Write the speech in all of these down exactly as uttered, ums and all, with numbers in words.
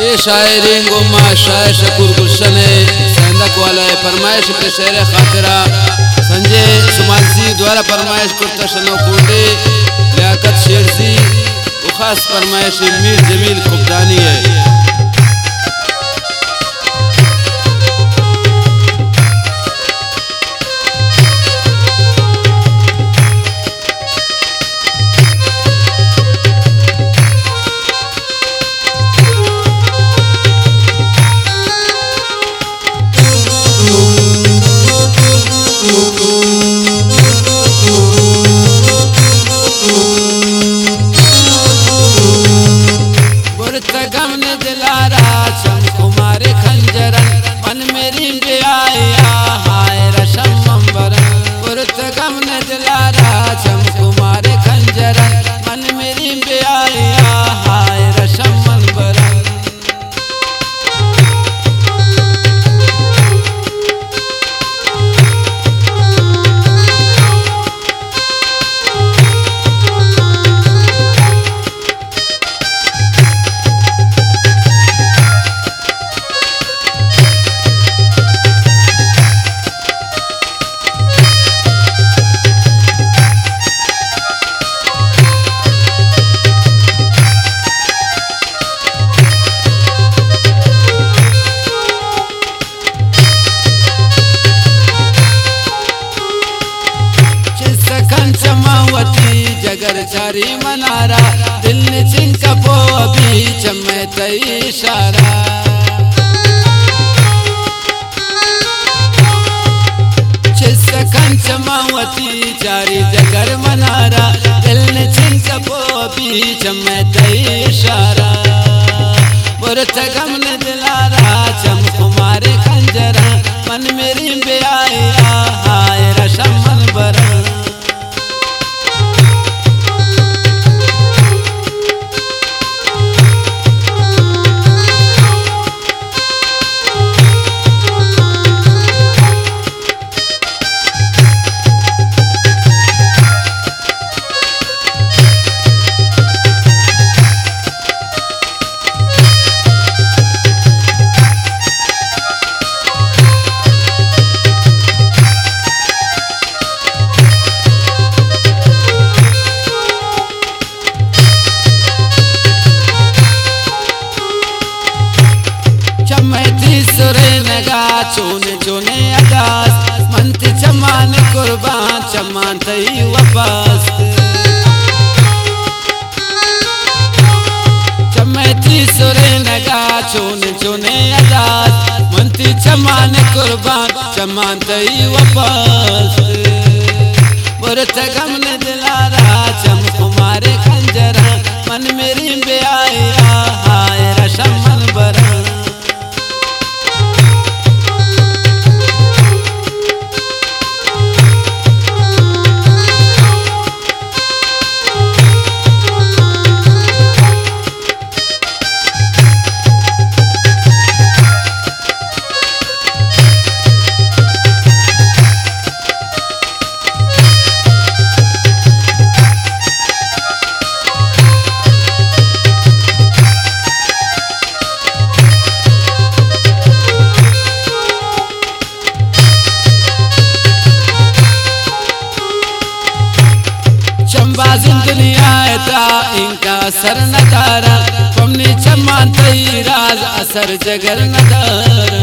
ये शायरी गुमा शायर शकूर गुलशन सेंदक वाला है फरमाइश के शेर खातिरा संजय सुमानसी द्वारा फरमाइश करता शनो कोटे लियाकत शेरसी खास फरमाइश मीर जमील कुबदानी है। जगर चारी मनारा दिल चिंका पो बीच में तई इशारा चिसकन चमावती चारी जगर मनारा दिल चिंका पो बीच में तई इशारा बुरत गम ने दिलारा चम कुमारे खंजरा मन मेरी बेआया हाय रशम मन बरा चोने चोने आकाश मंत चमान कुर्बान चमान तई वापस चमैती सुरे नगा चोने चोने आकाश मंत चमान कुर्बान चमान तई वापस बुरत गम ने दिलारा चम कुमारे खंजरा मन मेरी बेआया हाय रशम मन बरा दुनिया इनका असर नजारा पमनी चमान तई राज असर जगर नजारा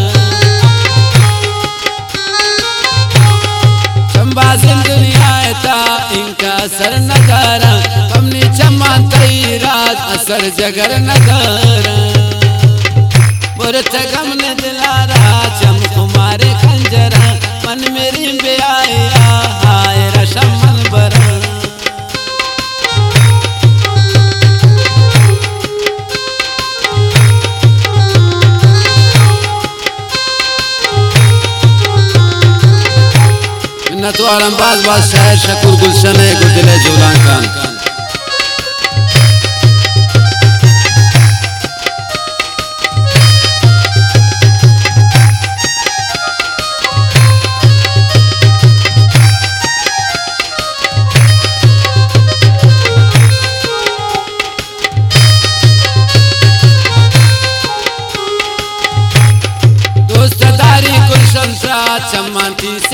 चंबाजिन दुनिया इनका असर नजारा पमनी चमान तई राज असर जगर नजारा बुरत गम ने दिलारा चम कुमारे खंजरा मन मेरी बेआया हाय रशम मन बरा न तो आलमबाज बाज शायर शकूर गुलशन है गुदिले जुलान खान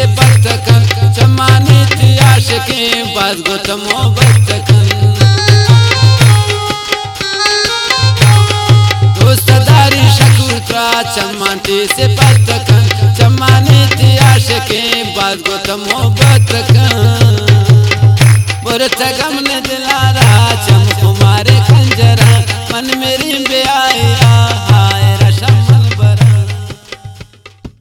पत्थकन चमानी थी आशिकी बाज गोत मोहब्बत कन दोस्तदारी शकुत्रा चमानी से पत्थकन चमानी थी आशिकी बाज गोत मोहब्बत कन बुरत गम ने दिलारा चम कुमारे खंजरा मन मेरी बे